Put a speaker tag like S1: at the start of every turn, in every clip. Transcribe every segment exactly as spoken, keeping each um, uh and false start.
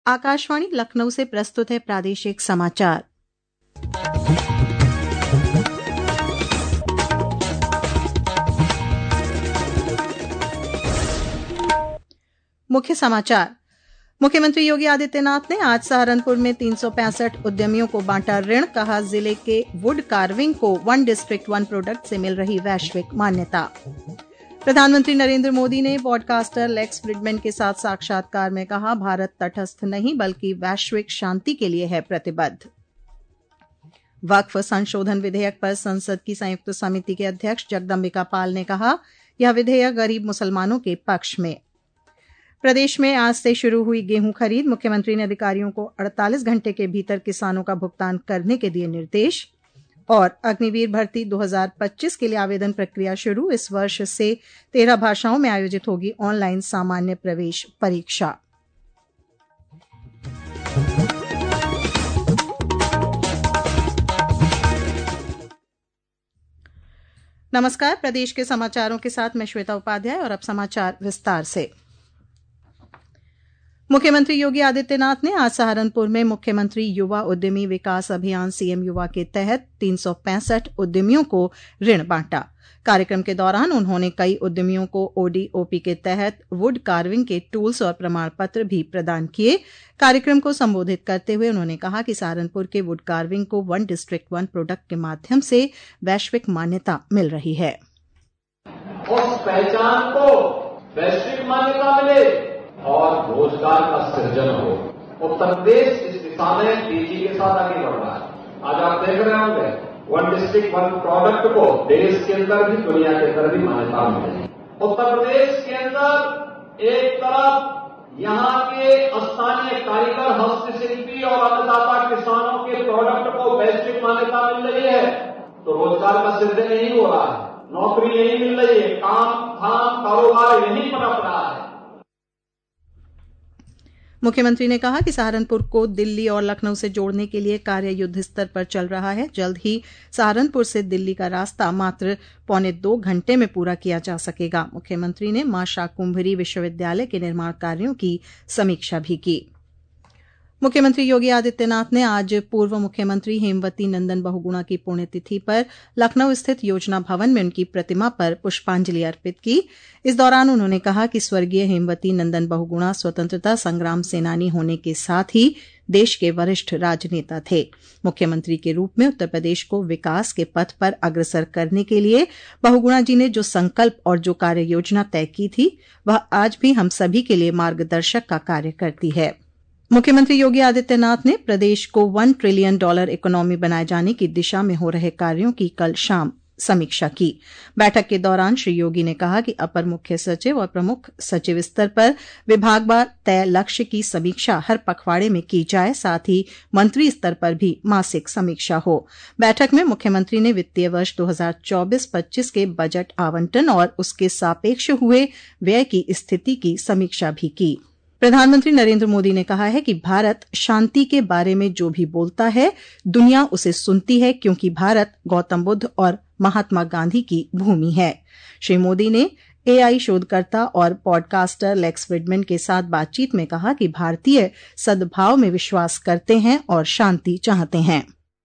S1: आकाशवाणी लखनऊ से प्रस्तुत है प्रादेशिक समाचार। मुख्य समाचार। मुख्यमंत्री योगी आदित्यनाथ ने आज सहारनपुर में तीन सौ पैंसठ उद्यमियों को बांटा ऋण। कहा, जिले के वुड कार्विंग को वन डिस्ट्रिक्ट वन प्रोडक्ट से मिल रही वैश्विक मान्यता। प्रधानमंत्री नरेंद्र मोदी ने पॉडकास्टर लेक्स फ्रिडमैन के साथ साक्षात्कार में कहा, भारत तटस्थ नहीं बल्कि वैश्विक शांति के लिए है प्रतिबद्ध। वक्फ संशोधन विधेयक पर संसद की संयुक्त समिति के अध्यक्ष जगदम्बिका पाल ने कहा, यह विधेयक गरीब मुसलमानों के पक्ष में। प्रदेश में आज से शुरू हुई गेहूं खरीद। मुख्यमंत्री ने अधिकारियों को अड़तालीस घंटे के भीतर किसानों का भुगतान करने के दिए निर्देश। और अग्निवीर भर्ती दो हज़ार पच्चीस के लिए आवेदन प्रक्रिया शुरू। इस वर्ष से तेरह भाषाओं में आयोजित होगी ऑनलाइन सामान्य प्रवेश परीक्षा। नमस्कार, प्रदेश के समाचारों के साथ मैं श्वेता उपाध्याय और अब समाचार विस्तार से। मुख्यमंत्री योगी आदित्यनाथ ने आज सहारनपुर में मुख्यमंत्री युवा उद्यमी विकास अभियान सीएम युवा के तहत तीन सौ पैंसठ उद्यमियों को ऋण बांटा। कार्यक्रम के दौरान उन्होंने कई उद्यमियों को ओडीओपी के तहत वुड कार्विंग के टूल्स और प्रमाण पत्र भी प्रदान किए। कार्यक्रम को संबोधित करते हुए उन्होंने कहा कि सहारनपुर के वुड कार्विंग को वन डिस्ट्रिक्ट वन प्रोडक्ट के माध्यम से वैश्विक मान्यता मिल रही है।
S2: उस पहचान को वैश्विक मान्यता मिले और रोजगार का सृजन हो। उत्तर प्रदेश इस दिशा में तेजी के साथ आगे बढ़ रहा है। आज आप देख रहे होंगे वन डिस्ट्रिक्ट वन प्रोडक्ट को देश के अंदर भी दुनिया के अंदर भी मान्यता मिली। उत्तर प्रदेश के अंदर एक तरफ यहाँ के स्थानीय कारीगर, हस्तशिल्पी और अन्नदाता किसानों के प्रोडक्ट को वैश्विक मान्यता मिल रही है, तो रोजगार का सृजन यही हो रहा है, नौकरी यही मिल रही है, काम धाम कारोबार यही पनप रहा है।
S1: मुख्यमंत्री ने कहा कि सहारनपुर को दिल्ली और लखनऊ से जोड़ने के लिए कार्य युद्ध स्तर पर चल रहा है। जल्द ही सहारनपुर से दिल्ली का रास्ता मात्र पौने दो घंटे में पूरा किया जा सकेगा। मुख्यमंत्री ने मां शाकुंभरी विश्वविद्यालय के निर्माण कार्यों की समीक्षा भी की। मुख्यमंत्री योगी आदित्यनाथ ने आज पूर्व मुख्यमंत्री हेमवती नंदन बहुगुणा की पुण्यतिथि पर लखनऊ स्थित योजना भवन में उनकी प्रतिमा पर पुष्पांजलि अर्पित की। इस दौरान उन्होंने कहा कि स्वर्गीय हेमवती नंदन बहुगुणा स्वतंत्रता संग्राम सेनानी होने के साथ ही देश के वरिष्ठ राजनेता थे। मुख्यमंत्री के रूप में उत्तर प्रदेश को विकास के पथ पर अग्रसर करने के लिए बहुगुणा जी ने जो संकल्प और जो कार्य योजना तय की थी, वह आज भी हम सभी के लिए मार्गदर्शक का कार्य करती है। मुख्यमंत्री योगी आदित्यनाथ ने प्रदेश को वन ट्रिलियन डॉलर इकोनॉमी बनाए जाने की दिशा में हो रहे कार्यों की कल शाम समीक्षा की। बैठक के दौरान श्री योगी ने कहा कि अपर मुख्य सचिव और प्रमुख सचिव स्तर पर विभागवार तय लक्ष्य की समीक्षा हर पखवाड़े में की जाए, साथ ही मंत्री स्तर पर भी मासिक समीक्षा हो। बैठक में मुख्यमंत्री ने वित्तीय वर्ष दो हज़ार चौबीस पच्चीस के बजट आवंटन और उसके सापेक्ष हुए व्यय की स्थिति की समीक्षा भी की। प्रधानमंत्री नरेंद्र मोदी ने कहा है कि भारत शांति के बारे में जो भी बोलता है, दुनिया उसे सुनती है, क्योंकि भारत गौतम बुद्ध और महात्मा गांधी की भूमि है। श्री मोदी ने एआई शोधकर्ता और पॉडकास्टर लेक्स फ्रिडमैन के साथ बातचीत में कहा कि भारतीय सद्भाव में विश्वास करते हैं और शांति चाहते हैं।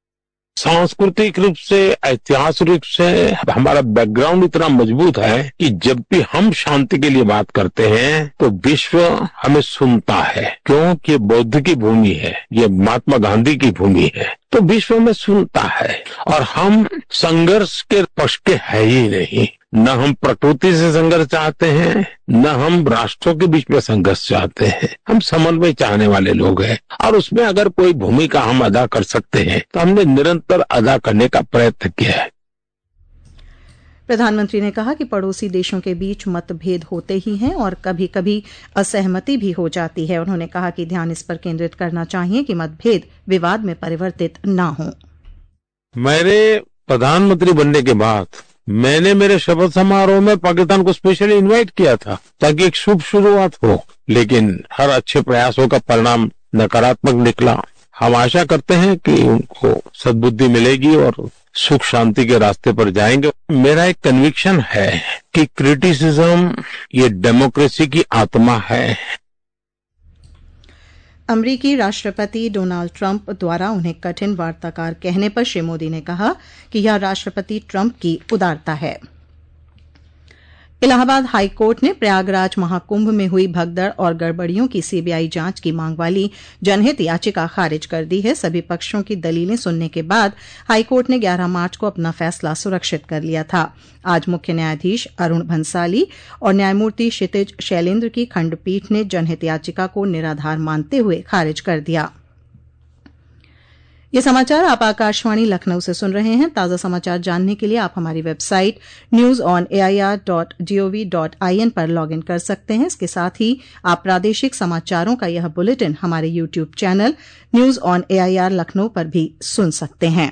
S3: सांस्कृतिक रूप से, ऐतिहासिक रूप से हमारा बैकग्राउंड इतना मजबूत है कि जब भी हम शांति के लिए बात करते हैं तो विश्व हमें सुनता है, क्योंकि ये बौद्ध की भूमि है, ये महात्मा गांधी की भूमि है, तो विश्व में सुनता है। और हम संघर्ष के पक्ष के है ही नहीं, न हम प्रकृति से संघर्ष चाहते हैं, न हम राष्ट्रों के बीच में संघर्ष चाहते हैं। हम समन्वय चाहने वाले लोग हैं और उसमें अगर कोई भूमिका हम अदा कर सकते हैं तो हमने निरंतर अदा करने का प्रयत्न किया है।
S1: प्रधानमंत्री ने कहा कि पड़ोसी देशों के बीच मतभेद होते ही हैं और कभी कभी असहमति भी हो जाती है। उन्होंने कहा कि ध्यान इस पर केंद्रित करना चाहिए कि मतभेद विवाद में परिवर्तित न हो।
S3: मैंने प्रधानमंत्री बनने के बाद मैंने मेरे शपथ समारोह में पाकिस्तान को स्पेशली इनवाइट किया था ताकि एक शुभ शुरुआत हो, लेकिन हर अच्छे प्रयासों का परिणाम नकारात्मक निकला। हम आशा करते हैं कि उनको सद्बुद्धि मिलेगी और सुख शांति के रास्ते पर जाएंगे। मेरा एक कन्विक्शन है कि क्रिटिसिज्म ये डेमोक्रेसी की आत्मा है।
S1: अमरीकी राष्ट्रपति डोनाल्ड ट्रंप द्वारा उन्हें कठिन वार्ताकार कहने पर श्री मोदी ने कहा कि यह राष्ट्रपति ट्रंप की उदारता है। इलाहाबाद हाई कोर्ट ने प्रयागराज महाकुंभ में हुई भगदड़ और गड़बड़ियों की सीबीआई जांच की मांग वाली जनहित याचिका खारिज कर दी है। सभी पक्षों की दलीलें सुनने के बाद हाई कोर्ट ने ग्यारह मार्च को अपना फैसला सुरक्षित कर लिया था। आज मुख्य न्यायाधीश अरुण भंसाली और न्यायमूर्ति क्षितिज शैलेन्द्र की खंडपीठ ने जनहित याचिका को निराधार मानते हुए खारिज कर दिया। ये समाचार आप आकाशवाणी लखनऊ से सुन रहे हैं। ताज़ा समाचार जानने के लिए आप हमारी website news on A I R dot G O V dot I N पर लॉग इन कर सकते हैं। इसके साथ ही आप प्रादेशिक समाचारों का यह बुलेटिन हमारे YouTube channel news on A I R Lucknow पर भी सुन सकते हैं।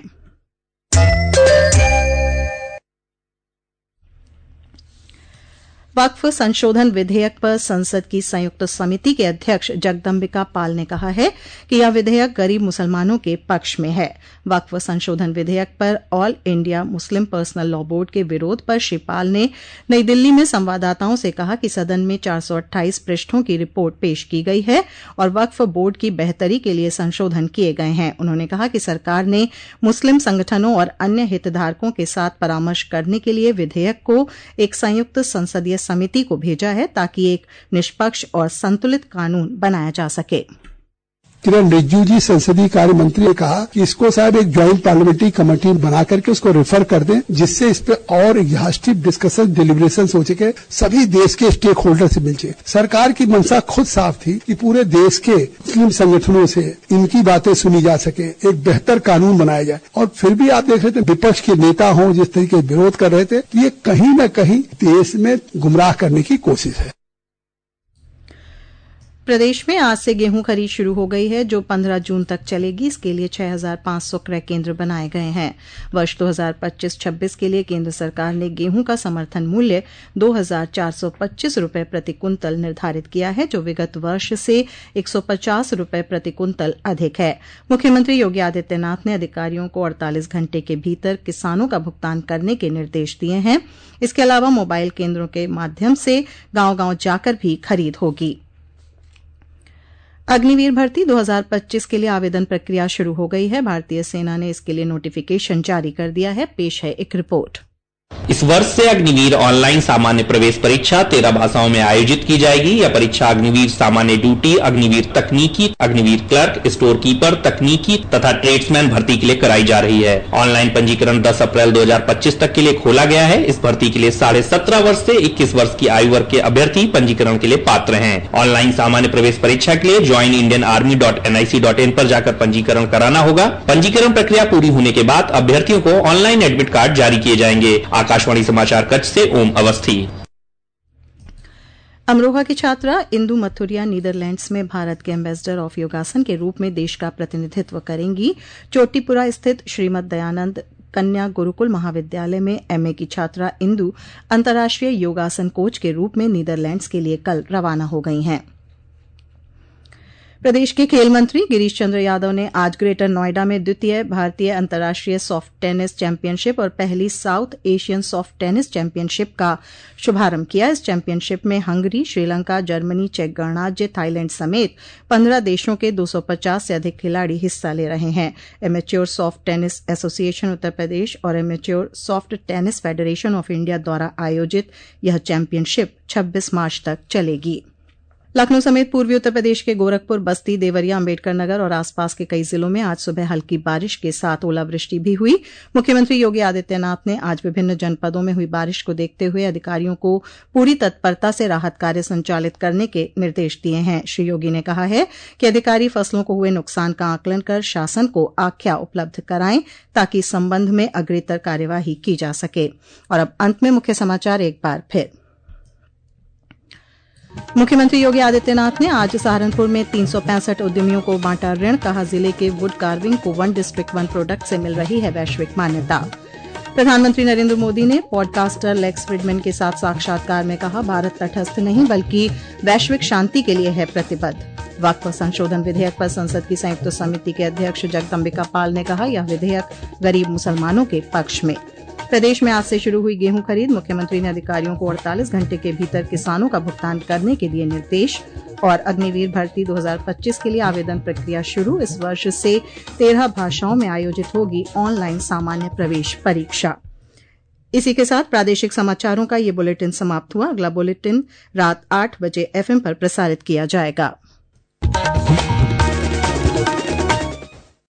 S1: वक्फ संशोधन विधेयक पर संसद की संयुक्त समिति के अध्यक्ष जगदम्बिका पाल ने कहा है कि यह विधेयक गरीब मुसलमानों के पक्ष में है। वक्फ संशोधन विधेयक पर all India Muslim personal law board के विरोध पर श्री पाल ने नई दिल्ली में संवाददाताओं से कहा कि सदन में चार सौ अट्ठाईस पृष्ठों की रिपोर्ट पेश की गई है और वक्फ बोर्ड की बेहतरी के लिए संशोधन किए गए हैं। उन्होंने कहा कि सरकार ने मुस्लिम संगठनों और अन्य हितधारकों के साथ परामर्श करने के लिए विधेयक को एक संयुक्त संसदीय समिति को भेजा है ताकि एक निष्पक्ष और संतुलित कानून बनाया जा सके।
S4: किरण रिजिजू जी संसदीय कार्य मंत्री ने कहा कि इसको शायद एक ज्वाइंट पार्लियामेंट्री कमेटी बना करके उसको रेफर कर दें, जिससे इस पे और एग्जॉस्टिव डिस्कशन डिलिब्रेशन हो सके, सभी देश के स्टेक होल्डर से मिल सके। सरकार की मंशा खुद साफ थी कि पूरे देश के मुस्लिम संगठनों से इनकी बातें सुनी जा सके, एक बेहतर कानून बनाया जाए। और फिर भी आप देख रहे थे विपक्ष के नेता हों जिस तरीके विरोध कर रहे थे, ये कहीं न कहीं देश में गुमराह करने की कोशिश है।
S1: प्रदेश में आज से गेहूं खरीद शुरू हो गई है जो पंद्रह जून तक चलेगी। इसके लिए छह हज़ार पांच सौ क्रय केंद्र बनाए गए हैं। वर्ष दो हज़ार पच्चीस छब्बीस के लिए केंद्र सरकार ने गेहूं का समर्थन मूल्य दो हज़ार चार सौ पच्चीस रुपए प्रति कुंतल निर्धारित किया है, जो विगत वर्ष से एक सौ पचास रुपए प्रति कुंतल अधिक है। मुख्यमंत्री योगी आदित्यनाथ ने अधिकारियों को अड़तालीस घंटे के भीतर किसानों का भुगतान करने के निर्देश दिए हैं। इसके अलावा मोबाइल केंद्रों के माध्यम से गांव-गांव जाकर भी खरीद होगी। अग्निवीर भर्ती दो हज़ार पच्चीस के लिए आवेदन प्रक्रिया शुरू हो गई है। भारतीय सेना ने इसके लिए नोटिफिकेशन जारी कर दिया है। पेश है एक रिपोर्ट।
S5: इस वर्ष से अग्निवीर ऑनलाइन सामान्य प्रवेश परीक्षा तेरह भाषाओं में आयोजित की जाएगी। यह परीक्षा अग्निवीर सामान्य ड्यूटी, अग्निवीर तकनीकी, अग्निवीर क्लर्क, स्टोर कीपर, तकनीकी तथा ट्रेड्समैन भर्ती के लिए कराई जा रही है। ऑनलाइन पंजीकरण दस अप्रैल दो हज़ार पच्चीस तक के लिए खोला गया है। इस भर्ती के लिए साढ़े सत्रह वर्ष से इक्कीस वर्ष की आयु वर्ग के अभ्यर्थी पंजीकरण के लिए पात्र हैं। ऑनलाइन सामान्य प्रवेश परीक्षा के लिए join Indian army dot N I C dot in पर जाकर पंजीकरण कराना होगा। पंजीकरण प्रक्रिया पूरी होने के बाद अभ्यर्थियों को ऑनलाइन एडमिट कार्ड जारी किए जाएंगे। आकाशवाणी समाचार कच्छ से ओम अवस्थी।
S1: अमरोहा की छात्रा इंदु मथुरिया नीदरलैंड्स में भारत के एम्बेसडर ऑफ योगासन के रूप में देश का प्रतिनिधित्व करेंगी। चोटीपुरा स्थित श्रीमद दयानंद कन्या गुरुकुल महाविद्यालय में एमए की छात्रा इंदु अंतर्राष्ट्रीय योगासन कोच के रूप में नीदरलैंड्स के लिए कल रवाना हो गई हैं। प्रदेश के खेल मंत्री गिरीश चंद्र यादव ने आज ग्रेटर नोएडा में द्वितीय भारतीय अंतर्राष्ट्रीय सॉफ्ट टेनिस चैंपियनशिप और पहली South Asian soft tennis championship का शुभारंभ किया। इस चैंपियनशिप में हंगरी, श्रीलंका, जर्मनी, चेक गणराज्य, थाईलैंड समेत पंद्रह देशों के दो सौ पचास से अधिक खिलाड़ी हिस्सा ले रहे हैं। Amateur soft tennis association Uttar Pradesh और amateur soft tennis federation of India द्वारा आयोजित यह चैंपियनशिप छब्बीस मार्च तक चलेगी। लखनऊ समेत पूर्वी उत्तर प्रदेश के गोरखपुर, बस्ती, देवरिया, अम्बेडकर नगर और आसपास के कई जिलों में आज सुबह हल्की बारिश के साथ ओलावृष्टि भी हुई। मुख्यमंत्री योगी आदित्यनाथ ने आज विभिन्न जनपदों में हुई बारिश को देखते हुए अधिकारियों को पूरी तत्परता से राहत कार्य संचालित करने के निर्देश दिए हैं। श्री योगी ने कहा है कि अधिकारी फसलों को हुए नुकसान का आकलन कर शासन को आख्या उपलब्ध कराएं ताकि इस संबंध में अग्रेतर कार्यवाही की जा सके। और अब अंत में मुख्य समाचार एक बार फिर। मुख्यमंत्री योगी आदित्यनाथ ने आज सहारनपुर में तीन सौ पैंसठ उद्यमियों को बांटा ऋण। कहा, जिले के वुड कार्विंग को वन डिस्ट्रिक्ट वन प्रोडक्ट से मिल रही है वैश्विक मान्यता। प्रधानमंत्री नरेंद्र मोदी ने पॉडकास्टर लेक्स फ्रिडमैन के साथ साक्षात्कार में कहा, भारत तटस्थ नहीं बल्कि वैश्विक शांति के लिए है प्रतिबद्ध। वक्फ संशोधन विधेयक पर संसद की संयुक्त समिति के अध्यक्ष जगदम्बिका पाल ने कहा, यह विधेयक गरीब मुसलमानों के पक्ष में। प्रदेश में आज से शुरू हुई गेहूं खरीद। मुख्यमंत्री ने अधिकारियों को अड़तालीस घंटे के भीतर किसानों का भुगतान करने के दिए निर्देश। और अग्निवीर भर्ती दो हज़ार पच्चीस के लिए आवेदन प्रक्रिया शुरू। इस वर्ष से तेरह भाषाओं में आयोजित होगी ऑनलाइन सामान्य प्रवेश परीक्षा। इसी के साथ प्रादेशिक समाचारों का ये बुलेटिन समाप्त हुआ। अगला बुलेटिन रात आठ बजे एफएम पर प्रसारित किया जाएगा।